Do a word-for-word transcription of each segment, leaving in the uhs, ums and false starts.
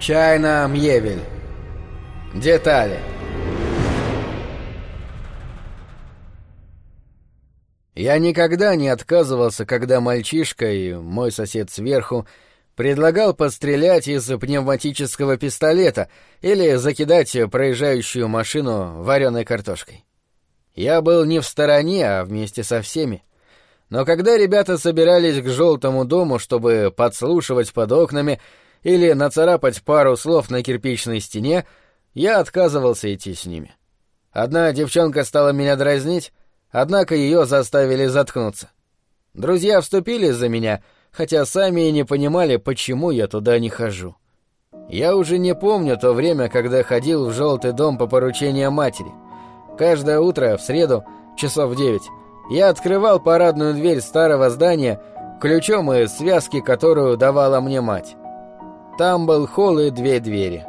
Чайна Мьевель. Детали. Я никогда не отказывался, когда мальчишка и мой сосед сверху предлагал пострелять из пневматического пистолета или закидать проезжающую машину вареной картошкой. Я был не в стороне, а вместе со всеми. Но когда ребята собирались к желтому дому, чтобы подслушивать под окнами или нацарапать пару слов на кирпичной стене, я отказывался идти с ними. Одна девчонка стала меня дразнить, однако ее заставили заткнуться. Друзья вступились за меня, хотя сами и не понимали, почему я туда не хожу. Я уже не помню то время, когда ходил в желтый дом по поручению матери. Каждое утро, в среду, часов в девять, я открывал парадную дверь старого здания ключом из связки, которую давала мне мать. Там был холл и две двери.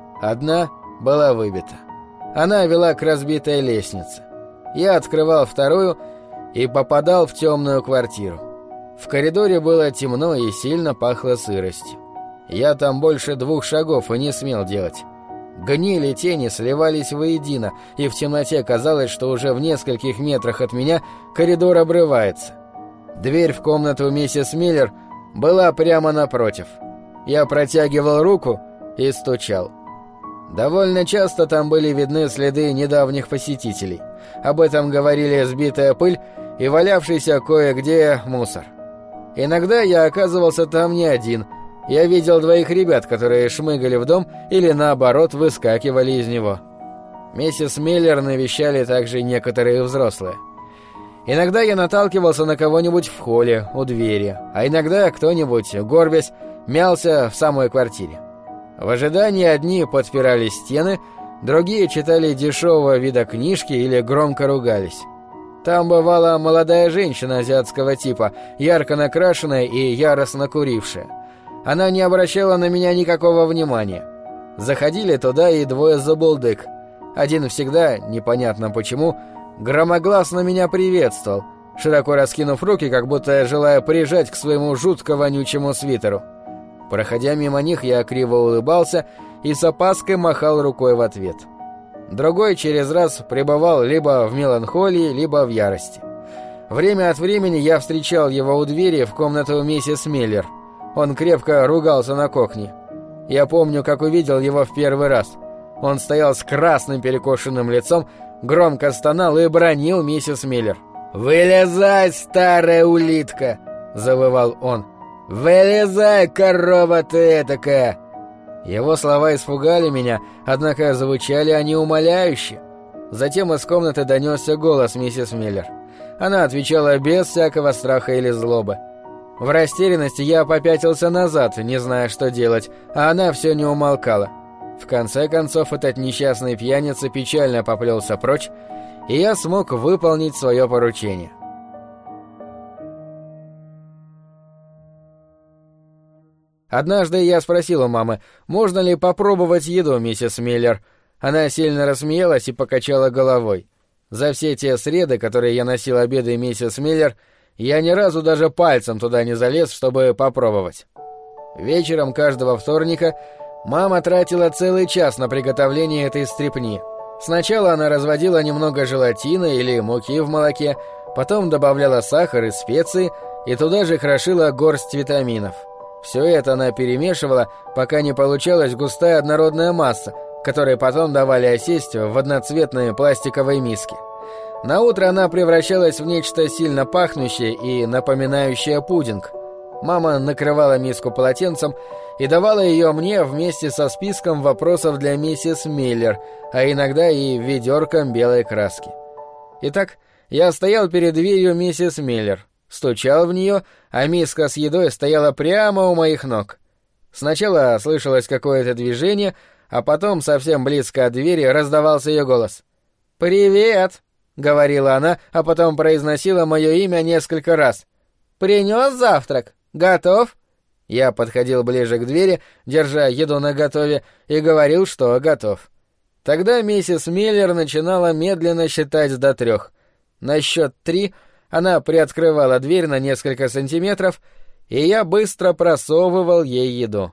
Одна была выбита. Она вела к разбитой лестнице. Я открывал вторую и попадал в темную квартиру. В коридоре было темно и сильно пахло сыростью. Я там больше двух шагов и не смел делать. Гниль и тени сливались воедино, и в темноте казалось, что уже в нескольких метрах от меня коридор обрывается. Дверь в комнату миссис Миллер была прямо напротив. Я протягивал руку и стучал. Довольно часто там были видны следы недавних посетителей. Об этом говорили сбитая пыль и валявшийся кое-где мусор. Иногда я оказывался там не один. Я видел двоих ребят, которые шмыгали в дом или, наоборот, выскакивали из него. Миссис Миллер навещали также некоторые взрослые. Иногда я наталкивался на кого-нибудь в холле, у двери, а иногда кто-нибудь, горбясь, мялся в самой квартире. В ожидании одни подпирали стены, другие читали дешевого вида книжки или громко ругались. Там бывала молодая женщина азиатского типа, ярко накрашенная и яростно курившая. Она не обращала на меня никакого внимания. Заходили туда и двое забулдык. Один всегда, непонятно почему, громогласно меня приветствовал, широко раскинув руки, как будто желая прижать к своему жутко вонючему свитеру. Проходя мимо них, я криво улыбался и с опаской махал рукой в ответ. Другой через раз пребывал либо в меланхолии, либо в ярости. Время от времени я встречал его у двери в комнату миссис Миллер. Он крепко ругался на кухне. Я помню, как увидел его в первый раз. Он стоял с красным перекошенным лицом, громко стонал и бранил миссис Миллер. «Вылезай, старая улитка!» — завывал он. «Вылезай, корова ты этакая!» Его слова испугали меня, однако звучали они умоляюще. Затем из комнаты донесся голос миссис Миллер. Она отвечала без всякого страха или злобы. В растерянности я попятился назад, не зная, что делать, а она все не умолкала. В конце концов, этот несчастный пьяница печально поплелся прочь, и я смог выполнить свое поручение. Однажды я спросил у мамы, можно ли попробовать еду миссис Миллер. Она сильно рассмеялась и покачала головой. За все те среды, которые я носил обеды миссис Миллер, я ни разу даже пальцем туда не залез, чтобы попробовать. Вечером каждого вторника мама тратила целый час на приготовление этой стряпни. Сначала она разводила немного желатина или муки в молоке, потом добавляла сахар и специи и туда же крошила горсть витаминов. Все это она перемешивала, пока не получалась густая однородная масса, которой потом давали осесть в одноцветные пластиковые миски. Наутро она превращалась в нечто сильно пахнущее и напоминающее пудинг. Мама накрывала миску полотенцем и давала ее мне вместе со списком вопросов для миссис Миллер, а иногда и ведерком белой краски. Итак, я стоял перед дверью миссис Миллер, стучал в нее, а миска с едой стояла прямо у моих ног. Сначала слышалось какое-то движение, а потом совсем близко от двери раздавался ее голос. «Привет!» — говорила она, а потом произносила мое имя несколько раз. «Принес завтрак? Готов?» Я подходил ближе к двери, держа еду наготове, и говорил, что готов. Тогда миссис Миллер начинала медленно считать до трех. На счет три она приоткрывала дверь на несколько сантиметров, и я быстро просовывал ей еду.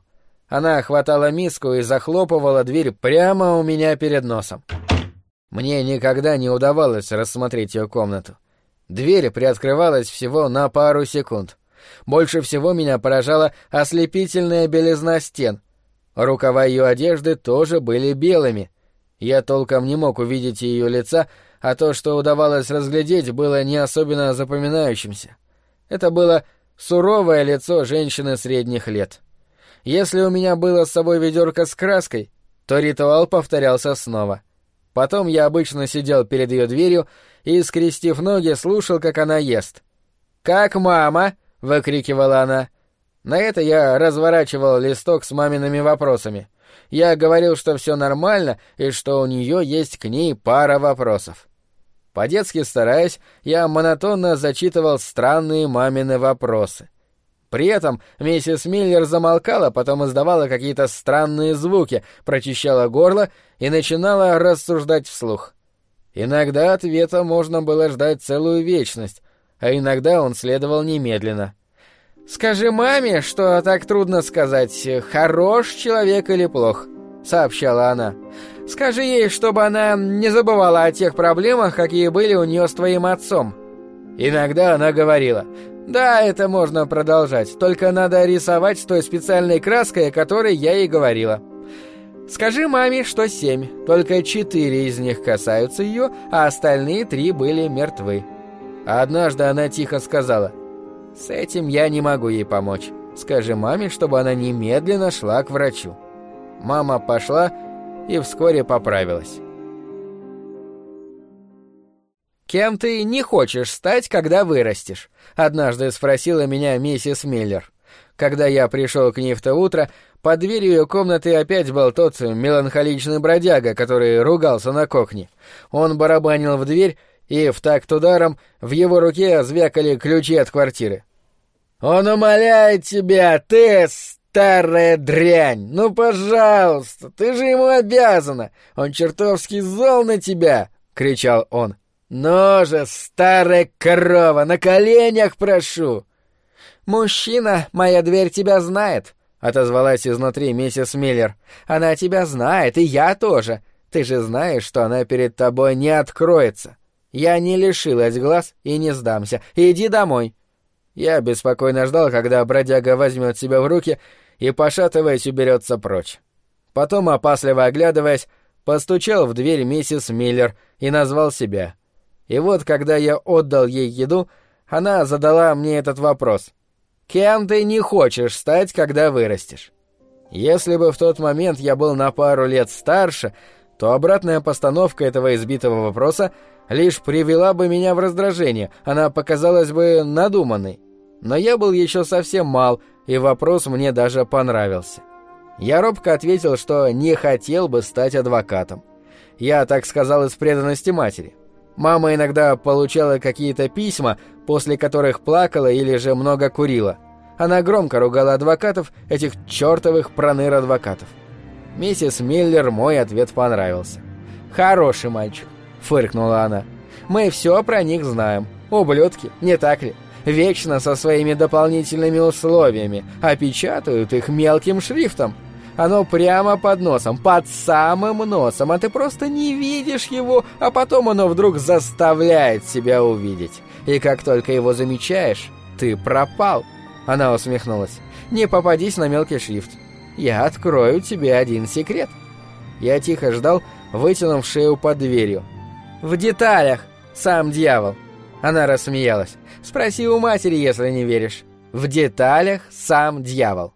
Она хватала миску и захлопывала дверь прямо у меня перед носом. Мне никогда не удавалось рассмотреть ее комнату. Дверь приоткрывалась всего на пару секунд. Больше всего меня поражала ослепительная белизна стен. Рукава ее одежды тоже были белыми. Я толком не мог увидеть ее лица, а то, что удавалось разглядеть, было не особенно запоминающимся. Это было суровое лицо женщины средних лет. Если у меня было с собой ведерко с краской, то ритуал повторялся снова. Потом я обычно сидел перед ее дверью и, скрестив ноги, слушал, как она ест. «Как мама?» — выкрикивала она. На это я разворачивал листок с мамиными вопросами. Я говорил, что все нормально и что у нее есть к ней пара вопросов. По-детски стараясь, я монотонно зачитывал странные мамины вопросы. При этом миссис Миллер замолкала, потом издавала какие-то странные звуки, прочищала горло и начинала рассуждать вслух. Иногда ответа можно было ждать целую вечность, а иногда он следовал немедленно. «Скажи маме, что так трудно сказать, хорош человек или плох», — сообщала она. «Скажи ей, чтобы она не забывала о тех проблемах, какие были у нее с твоим отцом». Иногда она говорила: «Да, это можно продолжать, только надо рисовать той специальной краской, о которой я ей говорила». «Скажи маме, что семь, только четыре из них касаются ее, а остальные три были мертвы». А однажды она тихо сказала: «С этим я не могу ей помочь. Скажи маме, чтобы она немедленно шла к врачу». Мама пошла и вскоре поправилась. «Кем ты не хочешь стать, когда вырастешь?» — однажды спросила меня миссис Миллер. Когда я пришел к ней в то утро, под дверью ее комнаты опять был тот меланхоличный бродяга, который ругался на кухне. Он барабанил в дверь, и в такт ударом в его руке звякали ключи от квартиры. «Он умоляет тебя, ты старая дрянь! Ну, пожалуйста, ты же ему обязана! Он чертовски зол на тебя!» — кричал он. «Ну же, старая корова, на коленях прошу!» «Мужчина, моя дверь тебя знает», — отозвалась изнутри миссис Миллер. «Она тебя знает, и я тоже. Ты же знаешь, что она перед тобой не откроется. Я не лишилась глаз и не сдамся. Иди домой». Я беспокойно ждал, когда бродяга возьмет себя в руки и, пошатываясь, уберется прочь. Потом, опасливо оглядываясь, постучал в дверь миссис Миллер и назвал себя. И вот, когда я отдал ей еду, она задала мне этот вопрос: «Кем ты не хочешь стать, когда вырастешь?» Если бы в тот момент я был на пару лет старше, то обратная постановка этого избитого вопроса лишь привела бы меня в раздражение, она показалась бы надуманной. Но я был еще совсем мал, и вопрос мне даже понравился. Я робко ответил, что не хотел бы стать адвокатом. Я так сказал из преданности матери. Мама иногда получала какие-то письма, после которых плакала или же много курила. Она громко ругала адвокатов, этих чертовых проныр-адвокатов. Миссис Миллер мой ответ понравился. «Хороший мальчик», — фыркнула она. «Мы все про них знаем. Ублюдки, не так ли? Вечно со своими дополнительными условиями, а печатают их мелким шрифтом. Оно прямо под носом, под самым носом, а ты просто не видишь его, а потом оно вдруг заставляет себя увидеть. И как только его замечаешь, ты пропал». Она усмехнулась. «Не попадись на мелкий шрифт. Я открою тебе один секрет». Я тихо ждал, вытянув шею под дверью. «В деталях, сам дьявол». Она рассмеялась. «Спроси у матери, если не веришь. В деталях сам дьявол».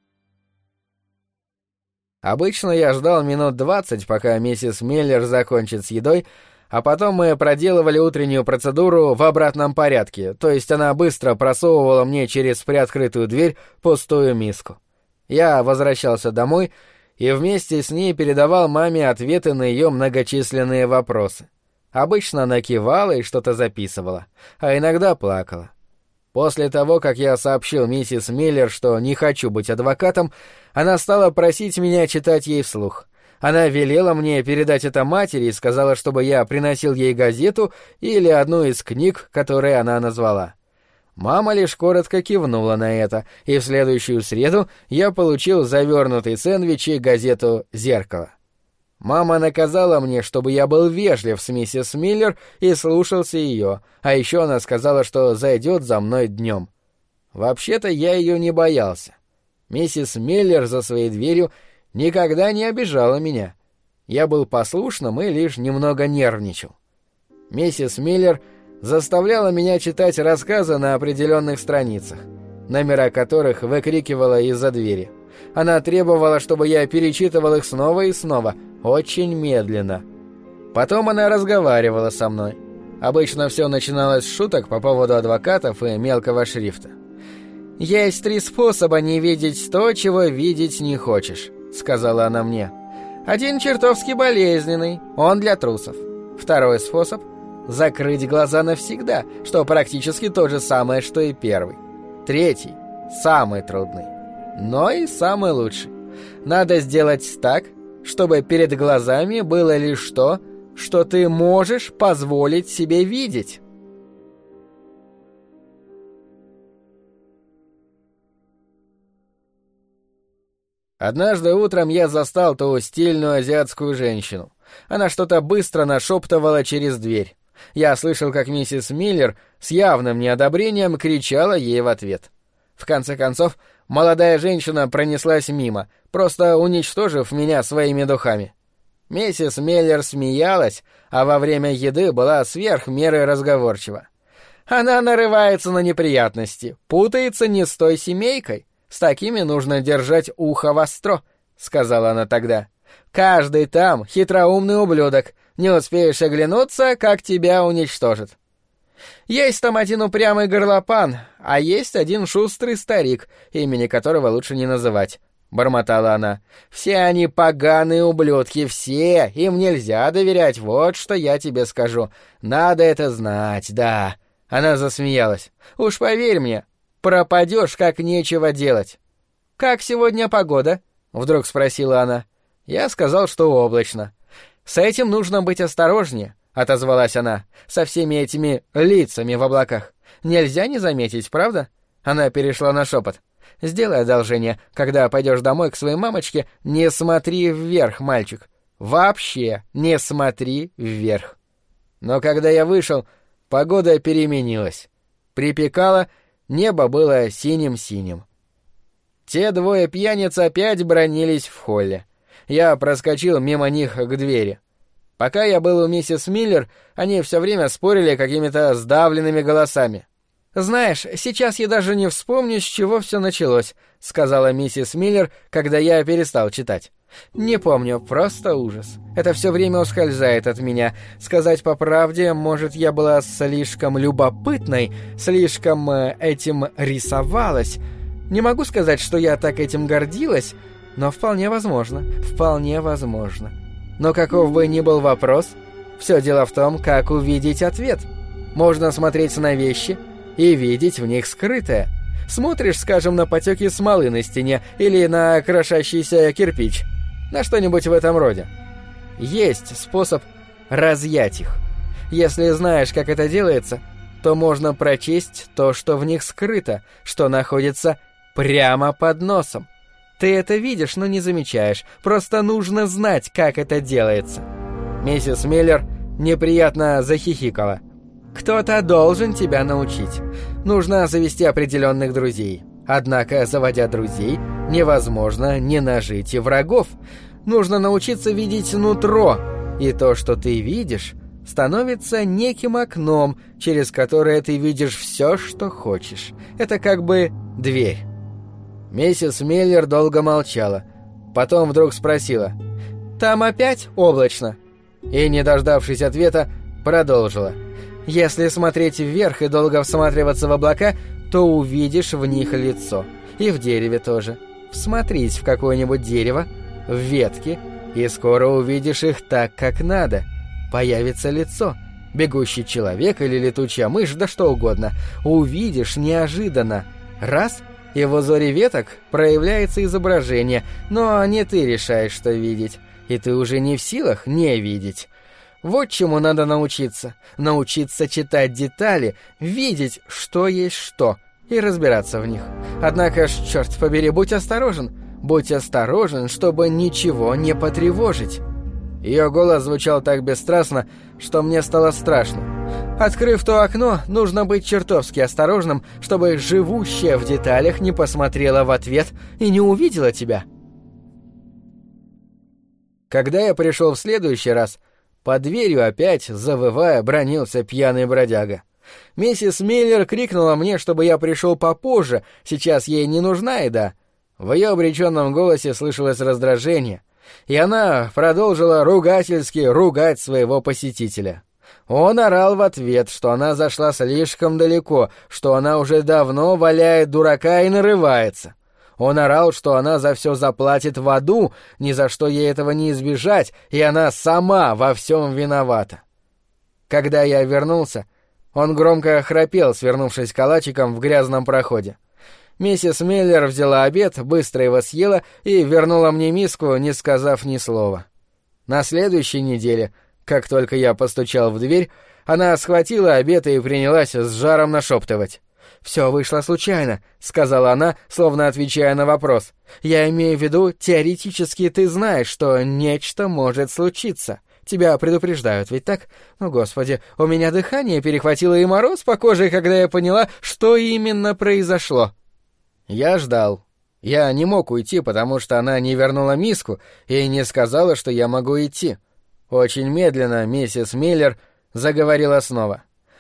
Обычно я ждал минут двадцать, пока миссис Миллер закончит с едой, а потом мы проделывали утреннюю процедуру в обратном порядке, то есть она быстро просовывала мне через приоткрытую дверь пустую миску. Я возвращался домой и вместе с ней передавал маме ответы на ее многочисленные вопросы. Обычно она кивала и что-то записывала, а иногда плакала. После того, как я сообщил миссис Миллер, что не хочу быть адвокатом, она стала просить меня читать ей вслух. Она велела мне передать это матери и сказала, чтобы я приносил ей газету или одну из книг, которые она назвала. Мама лишь коротко кивнула на это, и в следующую среду я получил завернутый сэндвич и газету «Зеркало». Мама наказала мне, чтобы я был вежлив с миссис Миллер и слушался ее, а еще она сказала, что зайдет за мной днем. Вообще-то я ее не боялся. Миссис Миллер за своей дверью никогда не обижала меня. Я был послушным и лишь немного нервничал. Миссис Миллер заставляла меня читать рассказы на определенных страницах, номера которых выкрикивала из-за двери. Она требовала, чтобы я перечитывал их снова и снова, очень медленно. Потом она разговаривала со мной. Обычно все начиналось с шуток по поводу адвокатов и мелкого шрифта. «Есть три способа не видеть то, чего видеть не хочешь», — сказала она мне. «Один чертовски болезненный, он для трусов. Второй способ — закрыть глаза навсегда, что практически то же самое, что и первый. Третий — самый трудный, но и самый лучший. Надо сделать так, чтобы перед глазами было лишь то, что ты можешь позволить себе видеть». Однажды утром я застал ту стильную азиатскую женщину. Она что-то быстро нашептывала через дверь. Я слышал, как миссис Миллер с явным неодобрением кричала ей в ответ. В конце концов, молодая женщина пронеслась мимо, просто уничтожив меня своими духами. Миссис Миллер смеялась, а во время еды была сверх меры разговорчива. Она нарывается на неприятности, путается не с той семейкой. С такими нужно держать ухо востро, — сказала она тогда. Каждый там хитроумный ублюдок. Не успеешь оглянуться, как тебя уничтожат. Есть там один упрямый горлопан, а есть один шустрый старик, имени которого лучше не называть, — бормотала она. Все они поганые ублюдки, все, им нельзя доверять, вот что я тебе скажу. Надо это знать, да. Она засмеялась. Уж поверь мне, пропадешь, как нечего делать. «Как сегодня погода?» — вдруг спросила она. Я сказал, что облачно. «С этим нужно быть осторожнее», — отозвалась она, — «со всеми этими лицами в облаках. Нельзя не заметить, правда?» Она перешла на шепот. «Сделай одолжение, когда пойдешь домой к своей мамочке, не смотри вверх, мальчик. Вообще не смотри вверх». Но когда я вышел, погода переменилась. Припекало, небо было синим-синим. Те двое пьяниц опять бранились в холле. Я проскочил мимо них к двери. Пока я был у миссис Миллер, они все время спорили какими-то сдавленными голосами. «Знаешь, сейчас я даже не вспомню, с чего все началось», — сказала миссис Миллер, когда я перестал читать. «Не помню, просто ужас. Это все время ускользает от меня. Сказать по правде, может, я была слишком любопытной, слишком э, этим рисовалась. Не могу сказать, что я так этим гордилась, но вполне возможно, вполне возможно. Но каков бы ни был вопрос, все дело в том, как увидеть ответ. Можно смотреть на вещи и видеть в них скрытое. Смотришь, скажем, на потеки смолы на стене или на крошащийся кирпич, на что-нибудь в этом роде. Есть способ разъять их. Если знаешь, как это делается, то можно прочесть то, что в них скрыто, что находится прямо под носом. Ты это видишь, но не замечаешь. Просто нужно знать, как это делается. Миссис Миллер неприятно захихикала. Кто-то должен тебя научить. Нужно завести определенных друзей. Однако, заводя друзей, невозможно не нажить и врагов. Нужно научиться видеть нутро. И то, что ты видишь, становится неким окном, через которое ты видишь все, что хочешь. Это как бы дверь. Миссис Миллер долго молчала. Потом вдруг спросила: «Там опять облачно?» И, не дождавшись ответа, продолжила: «Если смотреть вверх и долго всматриваться в облака, то увидишь в них лицо. И в дереве тоже. Всмотрись в какое-нибудь дерево, в ветки, и скоро увидишь их так, как надо. Появится лицо. Бегущий человек или летучая мышь, да что угодно. Увидишь неожиданно. Раз — и в узоре веток проявляется изображение, но не ты решаешь, что видеть, и ты уже не в силах не видеть. Вот чему надо научиться. Научиться читать детали, видеть, что есть что, и разбираться в них. Однако ж, черт побери, будь осторожен. Будь осторожен, чтобы ничего не потревожить». Ее голос звучал так бесстрастно, что мне стало страшно. Открыв то окно, нужно быть чертовски осторожным, чтобы живущая в деталях не посмотрела в ответ и не увидела тебя. Когда я пришел в следующий раз, под дверью опять, завывая, бранился пьяный бродяга. Миссис Миллер крикнула мне, чтобы я пришел попозже, сейчас ей не нужна еда. В ее обреченном голосе слышалось раздражение, и она продолжила ругательски ругать своего посетителя. Он орал в ответ, что она зашла слишком далеко, что она уже давно валяет дурака и нарывается. Он орал, что она за все заплатит в аду, ни за что ей этого не избежать, и она сама во всем виновата. Когда я вернулся, он громко храпел, свернувшись калачиком в грязном проходе. Миссис Миллер взяла обед, быстро его съела и вернула мне миску, не сказав ни слова. На следующей неделе, как только я постучал в дверь, она схватила обед и принялась с жаром нашептывать. «Все вышло случайно», — сказала она, словно отвечая на вопрос. «Я имею в виду, теоретически ты знаешь, что нечто может случиться. Тебя предупреждают, ведь так? Ну, господи, у меня дыхание перехватило и мороз по коже, когда я поняла, что именно произошло». Я ждал. Я не мог уйти, потому что она не вернула миску и не сказала, что я могу идти. Очень медленно миссис Миллер заговорила снова.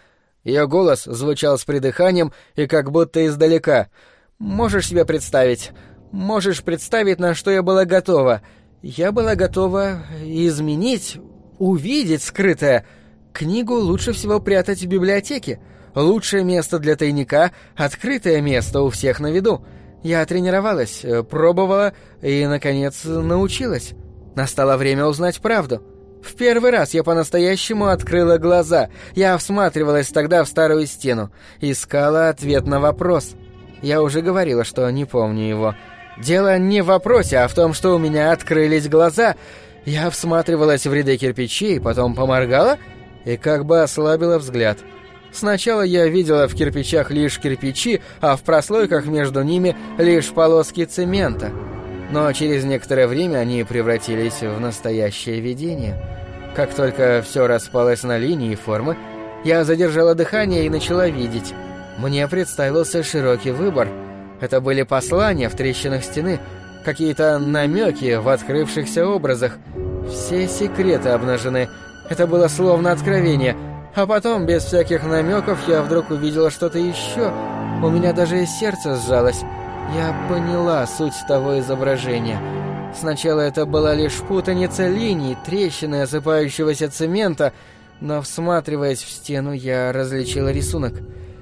Ее голос звучал с придыханием и как будто издалека. «Можешь себе представить? Можешь представить, на что я была готова? Я была готова изменить, увидеть скрытое. Книгу лучше всего прятать в библиотеке. Лучшее место для тайника — открытое место у всех на виду. Я тренировалась, пробовала и, наконец, научилась. Настало время узнать правду. В первый раз я по-настоящему открыла глаза. Я всматривалась тогда в старую стену, искала ответ на вопрос. Я уже говорила, что не помню его. Дело не в вопросе, а в том, что у меня открылись глаза. Я всматривалась в ряды кирпичей, потом поморгала и как бы ослабила взгляд. Сначала я видела в кирпичах лишь кирпичи, а в прослойках между ними лишь полоски цемента. Но через некоторое время они превратились в настоящее видение. Как только все распалось на линии и формы, я задержала дыхание и начала видеть. Мне представился широкий выбор. Это были послания в трещинах стены, какие-то намеки в открывшихся образах. Все секреты обнажены. Это было словно откровение. А потом, без всяких намеков, я вдруг увидела что-то еще. У меня даже сердце сжалось. Я поняла суть того изображения. Сначала это была лишь путаница линий, трещины осыпающегося цемента, но, всматриваясь в стену, я различила рисунок.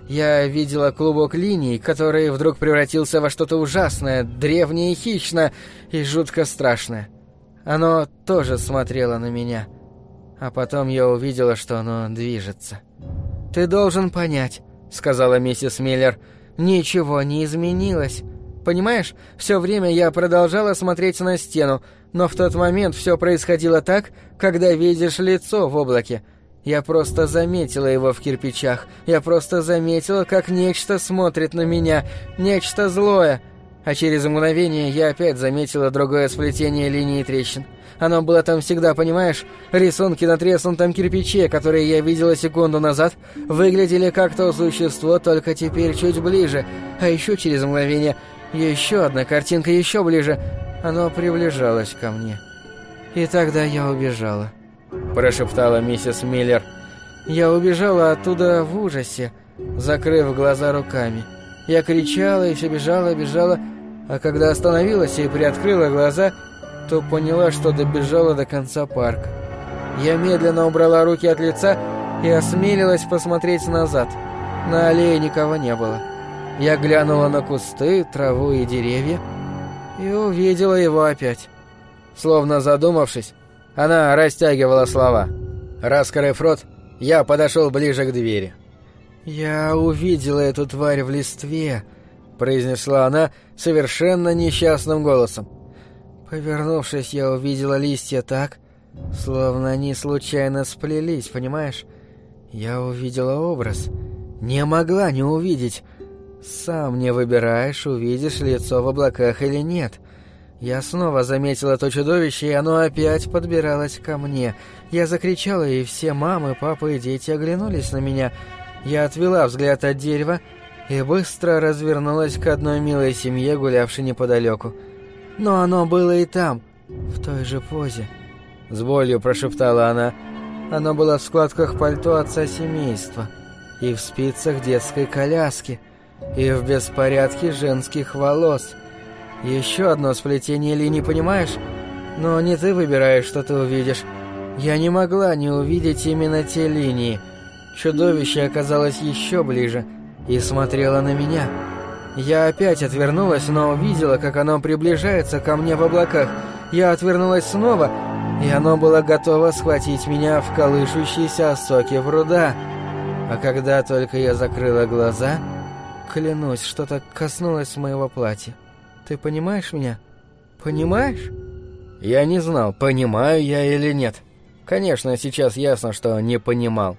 Я видела клубок линий, который вдруг превратился во что-то ужасное, древнее и хищное, и жутко страшное. Оно тоже смотрело на меня. А потом я увидела, что оно движется. «Ты должен понять», — сказала миссис Миллер, — «ничего не изменилось. Понимаешь, все время я продолжала смотреть на стену, но в тот момент все происходило так, когда видишь лицо в облаке. Я просто заметила его в кирпичах, я просто заметила, как нечто смотрит на меня, нечто злое. А через мгновение я опять заметила другое сплетение линий и трещин. Оно было там всегда, понимаешь? Рисунки на треснутом кирпиче, которые я видела секунду назад, выглядели как то существо, только теперь чуть ближе. А еще через мгновение еще одна картинка еще ближе. Оно приближалось ко мне. И тогда я убежала», — прошептала миссис Миллер. «Я убежала оттуда в ужасе, закрыв глаза руками. Я кричала и все бежала, бежала, а когда остановилась и приоткрыла глаза, то поняла, что добежала до конца парка. Я медленно убрала руки от лица и осмелилась посмотреть назад. На аллее никого не было. Я глянула на кусты, траву и деревья и увидела его опять». Словно задумавшись, она растягивала слова. Раскрыв рот, я подошел ближе к двери. «Я увидела эту тварь в листве», — произнесла она совершенно несчастным голосом. «Повернувшись, я увидела листья так, Словно они случайно сплелись, понимаешь? Я увидела образ. Не могла не увидеть. Сам не выбираешь, увидишь лицо в облаках или нет. Я снова заметила то чудовище, и оно опять подбиралось ко мне. Я закричала, и все мамы, папы и дети оглянулись на меня. Я отвела взгляд от дерева и быстро развернулась к одной милой семье, гулявшей неподалеку. Но оно было и там, в той же позе. С болью прошептала она. Оно было в складках пальто отца семейства, и в спицах детской коляски, и в беспорядке женских волос. Еще одно сплетение линий, понимаешь? Но не ты выбираешь, что ты увидишь. Я не могла не увидеть именно те линии. Чудовище оказалось еще ближе и смотрело на меня. Я опять отвернулась, но увидела, как оно приближается ко мне в облаках. Я отвернулась снова, и оно было готово схватить меня в колышущиеся осоки пруда. А когда только я закрыла глаза, клянусь, что-то коснулось моего платья. Ты понимаешь меня? Понимаешь? Я не знал, понимаю я или нет. Конечно, сейчас ясно, что не понимал.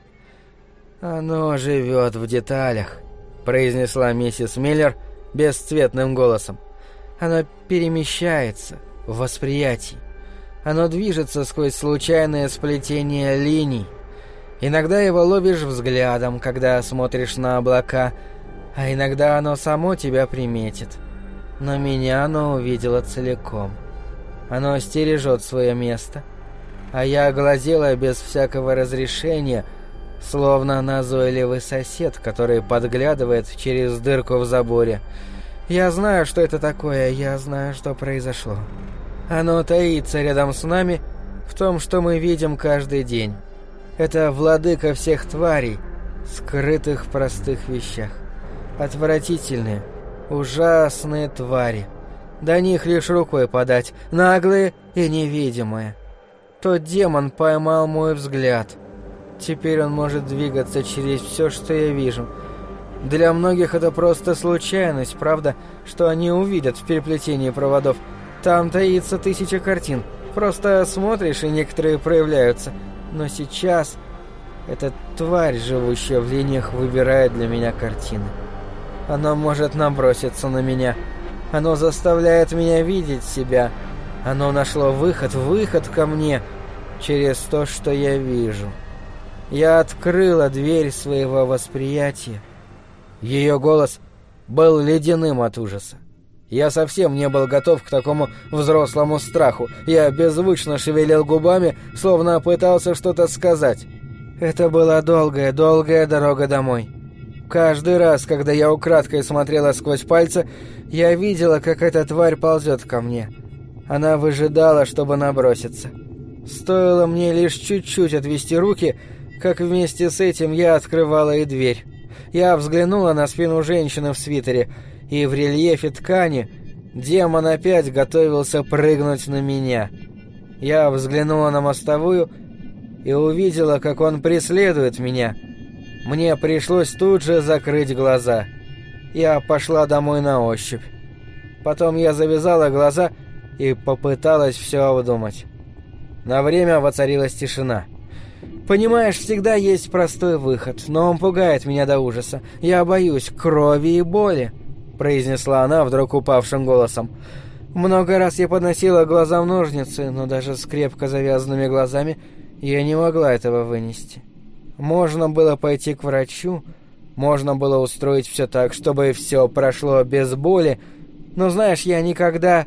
«Оно живет в деталях», — произнесла миссис Миллер бесцветным голосом. «Оно перемещается в восприятии. Оно движется сквозь случайное сплетение линий. Иногда его ловишь взглядом, когда смотришь на облака, а иногда оно само тебя приметит. Но меня оно увидело целиком. Оно стережет свое место, а я глазела без всякого разрешения, словно назойливый сосед, который подглядывает через дырку в заборе. Я знаю, что это такое, я знаю, что произошло. Оно таится рядом с нами в том, что мы видим каждый день. Это владыка всех тварей, скрытых в простых вещах. Отвратительные, ужасные твари. До них лишь рукой подать, наглые и невидимые. Тот демон поймал мой взгляд. Теперь он может двигаться через все, что я вижу. Для многих это просто случайность, правда, что они увидят в переплетении проводов. Там таится тысяча картин. Просто смотришь, и некоторые проявляются. Но сейчас эта тварь, живущая в линиях, выбирает для меня картины. Оно может наброситься на меня. Оно заставляет меня видеть себя. Оно нашло выход, выход ко мне через то, что я вижу. Я открыла дверь своего восприятия. Ее голос был ледяным от ужаса. Я совсем не был готов к такому взрослому страху. Я беззвучно шевелил губами, словно пытался что-то сказать. Это была долгая, долгая дорога домой. Каждый раз, когда я украдкой смотрела сквозь пальцы, я видела, как эта тварь ползет ко мне. Она выжидала, чтобы наброситься. Стоило мне лишь чуть-чуть отвести руки, как вместе с этим я открывала и дверь. Я взглянула на спину женщины в свитере, и в рельефе ткани демон опять готовился прыгнуть на меня. Я взглянула на мостовую и увидела, как он преследует меня. Мне пришлось тут же закрыть глаза. Я пошла домой на ощупь. Потом я завязала глаза и попыталась все обдумать. На время воцарилась тишина. Понимаешь, всегда есть простой выход, но он пугает меня до ужаса. Я боюсь крови и боли, произнесла она вдруг упавшим голосом. Много раз я подносила глазам ножницы, но даже с крепко завязанными глазами я не могла этого вынести. Можно было пойти к врачу, можно было устроить все так, чтобы все прошло без боли, но, знаешь, я никогда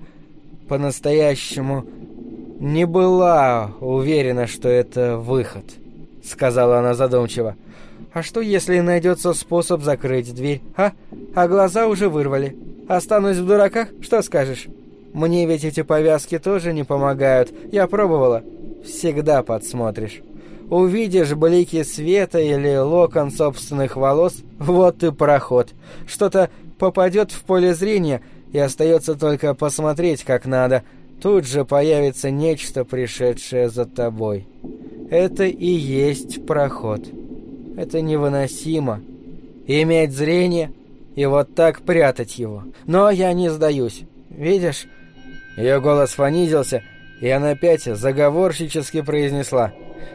по-настоящему не была уверена, что это выход, сказала она задумчиво. А что, если найдется способ закрыть дверь, а? А глаза уже вырвали. Останусь в дураках? Что скажешь? Мне ведь эти повязки тоже не помогают. Я пробовала. Всегда подсмотришь. Увидишь блики света или локон собственных волос, вот и проход. Что-то попадет в поле зрения, и остается только посмотреть как надо. Тут же появится нечто, пришедшее за тобой. Это и есть проход. Это невыносимо. Иметь зрение и вот так прятать его. Но я не сдаюсь. Видишь? Ее голос понизился, и она опять заговорщически произнесла: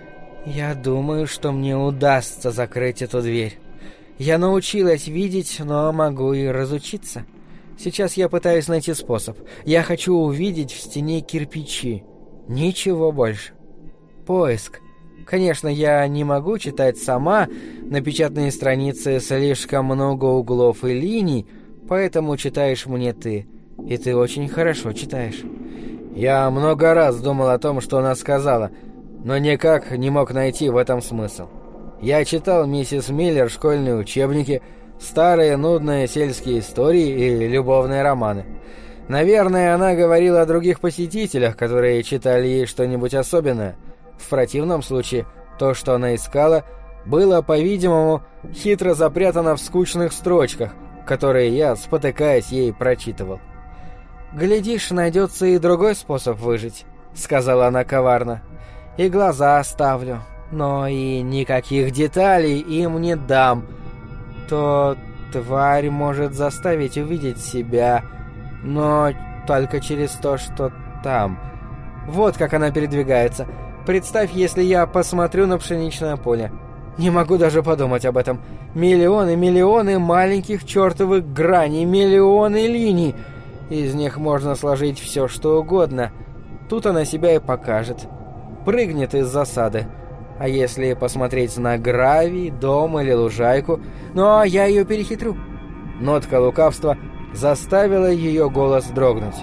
«Я думаю, что мне удастся закрыть эту дверь. Я научилась видеть, но могу и разучиться. Сейчас я пытаюсь найти способ. Я хочу увидеть в стене кирпичи. Ничего больше. Поиск. Конечно, я не могу читать сама, на печатной странице слишком много углов и линий, поэтому читаешь мне ты, и ты очень хорошо читаешь». Я много раз думал о том, что она сказала, но никак не мог найти в этом смысл. Я читал миссис Миллер школьные учебники, старые нудные сельские истории и любовные романы. Наверное, она говорила о других посетителях, которые читали ей что-нибудь особенное. В противном случае, то, что она искала, было, по-видимому, хитро запрятано в скучных строчках, которые я, спотыкаясь, ей прочитывал. «Глядишь, найдется и другой способ выжить», — сказала она коварно. «И глаза оставлю, но и никаких деталей им не дам. То тварь может заставить увидеть себя, но только через то, что там. Вот как она передвигается. Представь, если я посмотрю на пшеничное поле. Не могу даже подумать об этом. Миллионы, миллионы маленьких чертовых граней, миллионы линий. Из них можно сложить все, что угодно. Тут она себя и покажет. Прыгнет из засады. А если посмотреть на гравий, дом или лужайку, ну, я ее перехитрю». Нотка лукавства заставила ее голос дрогнуть.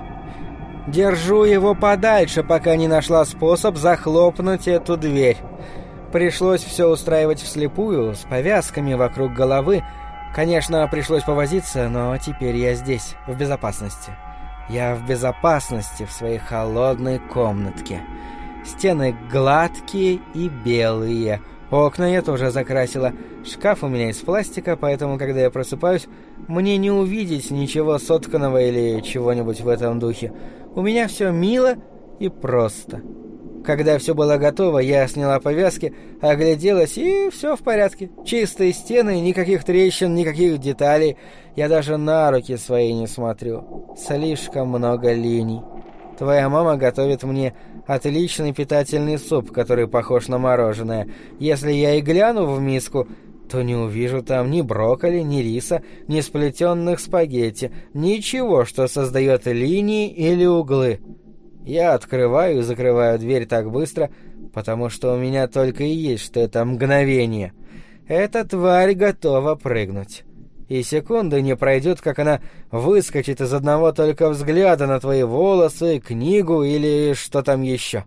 «Держу его подальше, пока не нашла способ захлопнуть эту дверь. Пришлось все устраивать вслепую, с повязками вокруг головы. Конечно, пришлось повозиться, но теперь я здесь, в безопасности. Я в безопасности в своей холодной комнатке. Стены гладкие и белые. Окна я тоже закрасила. Шкаф у меня из пластика, поэтому, когда я просыпаюсь, мне не увидеть ничего сотканного или чего-нибудь в этом духе. У меня все мило и просто. Когда все было готово, я сняла повязки, огляделась, и все в порядке. Чистые стены, никаких трещин, никаких деталей. Я даже на руки свои не смотрю. Слишком много линий. Твоя мама готовит мне отличный питательный суп, который похож на мороженое. Если я и гляну в миску, то не увижу там ни брокколи, ни риса, ни сплетенных спагетти, ничего, что создает линии или углы. Я открываю и закрываю дверь так быстро, потому что у меня только и есть что это мгновение. Эта тварь готова прыгнуть. И секунды не пройдет, как она выскочит из одного только взгляда на твои волосы, книгу или что там еще.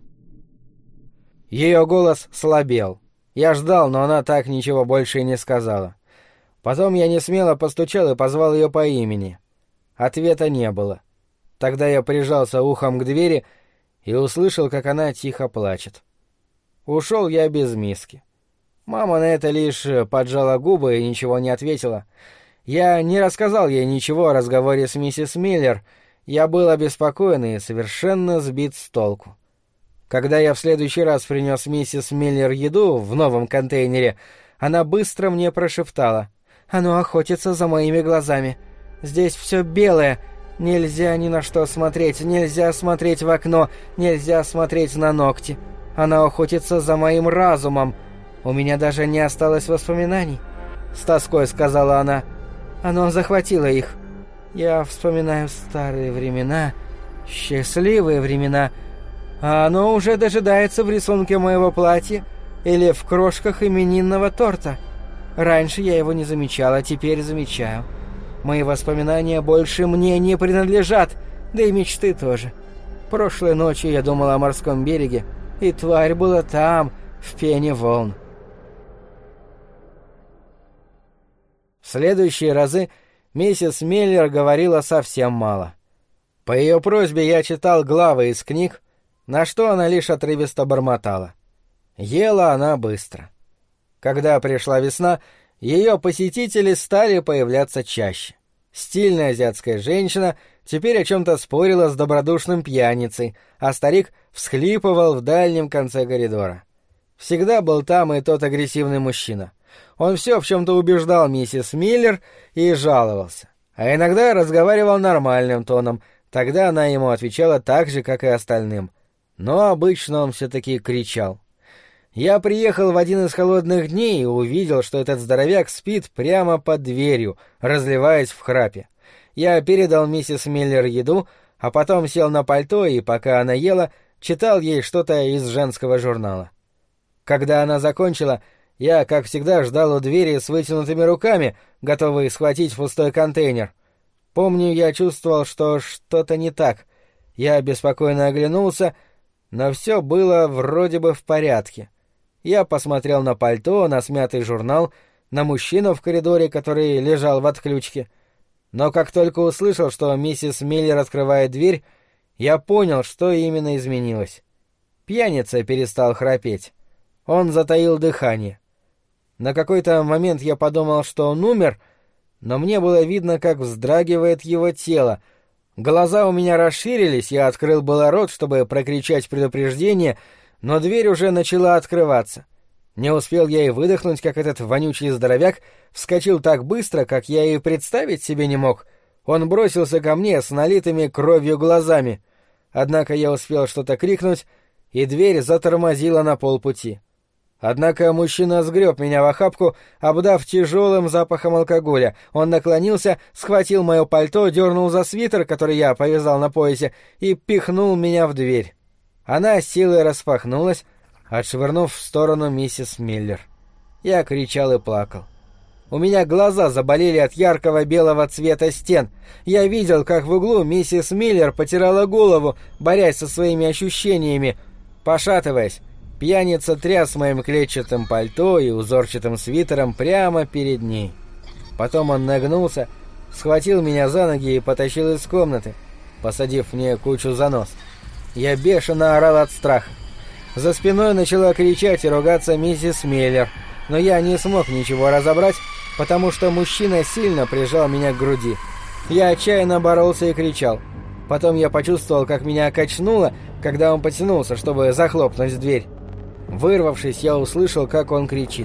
Ее голос слабел. Я ждал, но она так ничего больше и не сказала. Потом я несмело постучал и позвал ее по имени. Ответа не было. Тогда я прижался ухом к двери и услышал, как она тихо плачет. Ушел я без миски. Мама на это лишь поджала губы и ничего не ответила. Я не рассказал ей ничего о разговоре с миссис Миллер. Я был обеспокоен и совершенно сбит с толку. Когда я в следующий раз принес миссис Миллер еду в новом контейнере, она быстро мне прошептала: «Оно охотится за моими глазами. Здесь все белое. Нельзя ни на что смотреть, нельзя смотреть в окно, нельзя смотреть на ногти. Она охотится за моим разумом. У меня даже не осталось воспоминаний», — с тоской сказала она. «Оно захватило их. Я вспоминаю старые времена, счастливые времена, а оно уже дожидается в рисунке моего платья или в крошках именинного торта. Раньше я его не замечала, теперь замечаю. Мои воспоминания больше мне не принадлежат, да и мечты тоже. Прошлой ночью я думала о морском береге, и тварь была там, в пене волн». В следующие разы миссис Миллер говорила совсем мало. По ее просьбе я читал главы из книг, на что она лишь отрывисто бормотала. Ела она быстро. Когда пришла весна, ее посетители стали появляться чаще. Стильная азиатская женщина теперь о чем-то спорила с добродушным пьяницей, а старик всхлипывал в дальнем конце коридора. Всегда был там и тот агрессивный мужчина. Он все в чем-то убеждал миссис Миллер и жаловался. А иногда разговаривал нормальным тоном, тогда она ему отвечала так же, как и остальным. Но обычно он все-таки кричал. Я приехал в один из холодных дней и увидел, что этот здоровяк спит прямо под дверью, разливаясь в храпе. Я передал миссис Миллер еду, а потом сел на пальто и, пока она ела, читал ей что-то из женского журнала. Когда она закончила, я, как всегда, ждал у двери с вытянутыми руками, готовый схватить пустой контейнер. Помню, я чувствовал, что что-то не так. Я беспокойно оглянулся, но все было вроде бы в порядке. Я посмотрел на пальто, на смятый журнал, на мужчину в коридоре, который лежал в отключке. Но как только услышал, что миссис Миллер открывает дверь, я понял, что именно изменилось. Пьяница перестал храпеть. Он затаил дыхание. На какой-то момент я подумал, что он умер, но мне было видно, как вздрагивает его тело. Глаза у меня расширились, я открыл было рот, чтобы прокричать предупреждение, но дверь уже начала открываться. Не успел я и выдохнуть, как этот вонючий здоровяк вскочил так быстро, как я и представить себе не мог. Он бросился ко мне с налитыми кровью глазами. Однако я успел что-то крикнуть, и дверь затормозила на полпути. Однако мужчина сгреб меня в охапку, обдав тяжелым запахом алкоголя. Он наклонился, схватил мое пальто, дернул за свитер, который я повязал на поясе, и пихнул меня в дверь. Она с силой распахнулась, отшвырнув в сторону миссис Миллер. Я кричал и плакал. У меня глаза заболели от яркого белого цвета стен. Я видел, как в углу миссис Миллер потирала голову, борясь со своими ощущениями. Пошатываясь, пьяница тряс моим клетчатым пальто и узорчатым свитером прямо перед ней. Потом он нагнулся, схватил меня за ноги и потащил из комнаты, посадив мне кучу за нос. Я бешено орал от страха. За спиной начала кричать и ругаться миссис Миллер, но я не смог ничего разобрать, потому что мужчина сильно прижал меня к груди. Я отчаянно боролся и кричал. Потом я почувствовал, как меня качнуло, когда он потянулся, чтобы захлопнуть дверь. Вырвавшись, я услышал, как он кричит.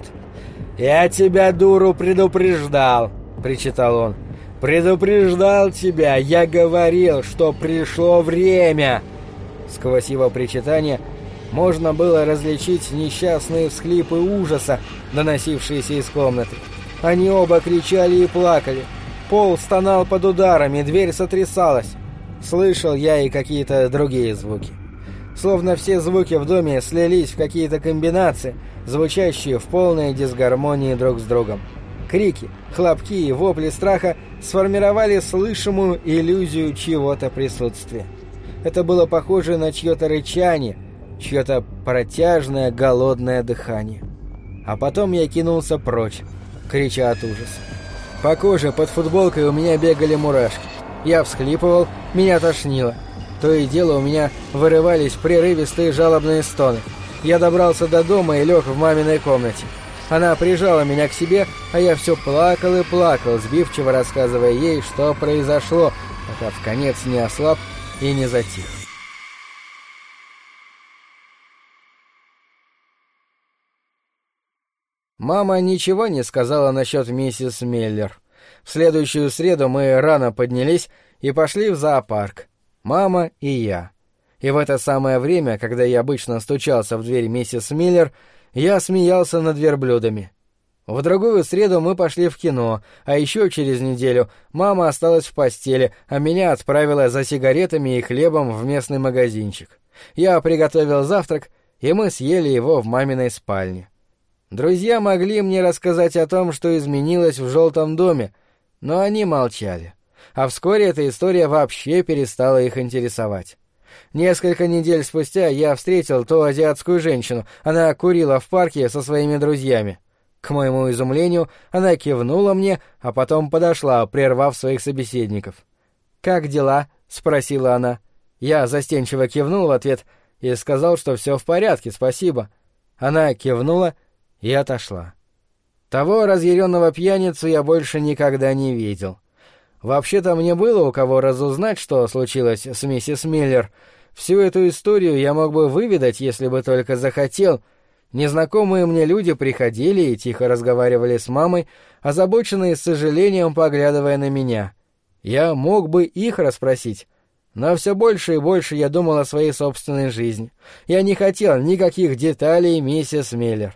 «Я тебя, дуру, предупреждал!» — причитал он. «Предупреждал тебя! Я говорил, что пришло время!» Сквозь его причитание можно было различить несчастные всхлипы ужаса, доносившиеся из комнаты. Они оба кричали и плакали. Пол стонал под ударами, дверь сотрясалась. Слышал я и какие-то другие звуки. Словно все звуки в доме слились в какие-то комбинации, звучащие в полной дисгармонии друг с другом. Крики, хлопки и вопли страха сформировали слышимую иллюзию чьего-то присутствия. Это было похоже на чье-то рычание, чье-то протяжное голодное дыхание. А потом я кинулся прочь, крича от ужаса. По коже под футболкой у меня бегали мурашки. Я всхлипывал, меня тошнило. То и дело у меня вырывались прерывистые жалобные стоны. Я добрался до дома и лег в маминой комнате. Она прижала меня к себе, а я все плакал и плакал, сбивчиво рассказывая ей, что произошло, пока вконец не ослаб и не затих. Мама ничего не сказала насчет миссис Миллер. В следующую среду мы рано поднялись и пошли в зоопарк. Мама и я. И в это самое время, когда я обычно стучался в дверь миссис Миллер, я смеялся над верблюдами. В другую среду мы пошли в кино, а еще через неделю мама осталась в постели, а меня отправила за сигаретами и хлебом в местный магазинчик. Я приготовил завтрак, и мы съели его в маминой спальне. Друзья могли мне рассказать о том, что изменилось в желтом доме, но они молчали. А вскоре эта история вообще перестала их интересовать. Несколько недель спустя я встретил ту азиатскую женщину. Она курила в парке со своими друзьями. К моему изумлению, она кивнула мне, а потом подошла, прервав своих собеседников. «Как дела?» — спросила она. Я застенчиво кивнул в ответ и сказал, что все в порядке, спасибо. Она кивнула и отошла. Того разъяренного пьяницу я больше никогда не видел. Вообще-то мне было у кого разузнать, что случилось с миссис Миллер. Всю эту историю я мог бы выведать, если бы только захотел. Незнакомые мне люди приходили и тихо разговаривали с мамой, озабоченные с сожалением поглядывая на меня. Я мог бы их расспросить, Но все больше и больше я думал о своей собственной жизни. Я не хотел никаких деталей миссис Миллер.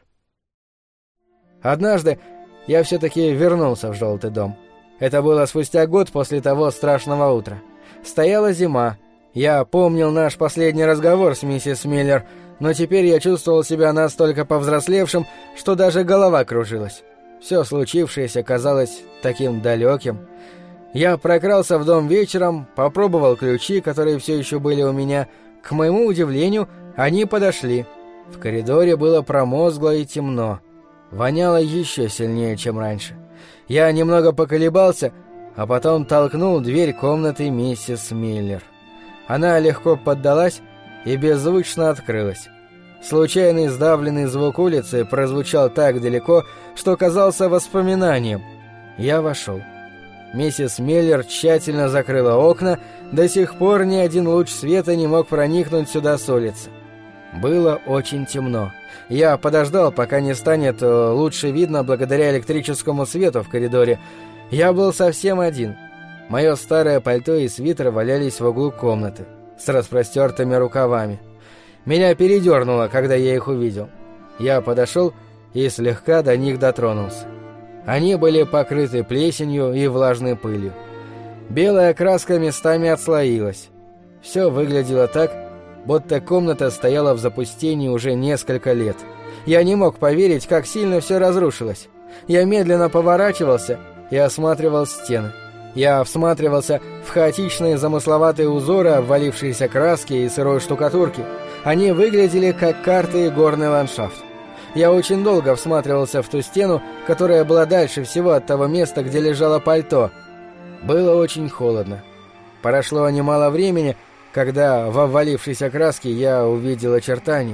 Однажды я все-таки вернулся в желтый дом. Это было спустя год после того страшного утра. Стояла зима. Я помнил наш последний разговор с миссис Миллер, но теперь я чувствовал себя настолько повзрослевшим, что даже голова кружилась. Все случившееся казалось таким далеким. Я прокрался в дом вечером, попробовал ключи, которые все еще были у меня. К моему удивлению, они подошли. В коридоре было промозгло и темно. Воняло еще сильнее, чем раньше. Я немного поколебался, а потом толкнул дверь комнаты миссис Миллер. Она легко поддалась и беззвучно открылась. Случайный сдавленный звук улицы прозвучал так далеко, что казался воспоминанием. Я вошел. Миссис Миллер тщательно закрыла окна, до сих пор ни один луч света не мог проникнуть сюда с улицы. Было очень темно. Я подождал, пока не станет лучше видно благодаря электрическому свету в коридоре. Я был совсем один. Мое старое пальто и свитер валялись в углу комнаты, с распростертыми рукавами. Меня передернуло, когда я их увидел. Я подошел и слегка до них дотронулся. Они были покрыты плесенью и влажной пылью. Белая краска местами отслоилась. Все выглядело так, будто комната стояла в запустении уже несколько лет. Я не мог поверить, как сильно все разрушилось. Я медленно поворачивался и осматривал стены. Я всматривался в хаотичные замысловатые узоры обвалившейся краски и сырой штукатурки. Они выглядели как карты и горный ландшафт. Я очень долго всматривался в ту стену, которая была дальше всего от того места, где лежало пальто. Было очень холодно. Прошло немало времени, когда в обвалившейся краске я увидел очертания.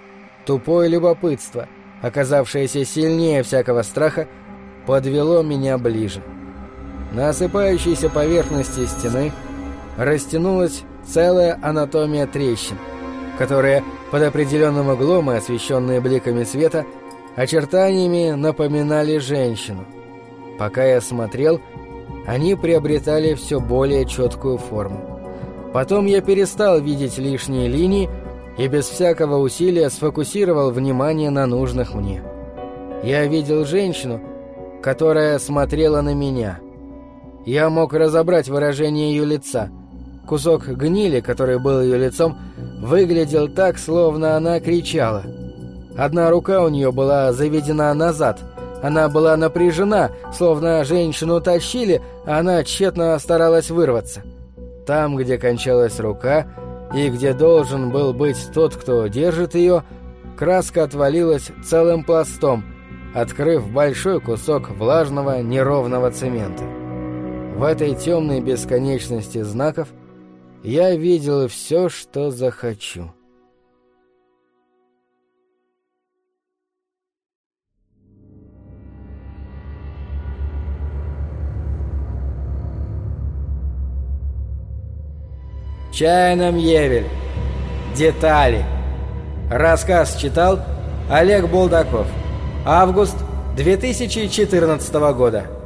Тупое любопытство, оказавшееся сильнее всякого страха, подвело меня ближе. На осыпающейся поверхности стены растянулась целая анатомия трещин, которые под определенным углом и освещенные бликами света очертаниями напоминали женщину. Пока я смотрел, они приобретали все более четкую форму. Потом я перестал видеть лишние линии и без всякого усилия сфокусировал внимание на нужных мне. Я видел женщину, которая смотрела на меня. Я мог разобрать выражение ее лица. Кусок гнили, который был ее лицом, выглядел так, словно она кричала. Одна рука у нее была заведена назад. Она была напряжена, словно женщину тащили, а она тщетно старалась вырваться. Там, где кончалась рука, и где должен был быть тот, кто держит ее, краска отвалилась целым пластом, открыв большой кусок влажного неровного цемента. В этой темной бесконечности знаков я видел все, что захочу. Чайна-Мьевель. Детали. Рассказ читал Олег Булдаков. Август две тысячи четырнадцатого года.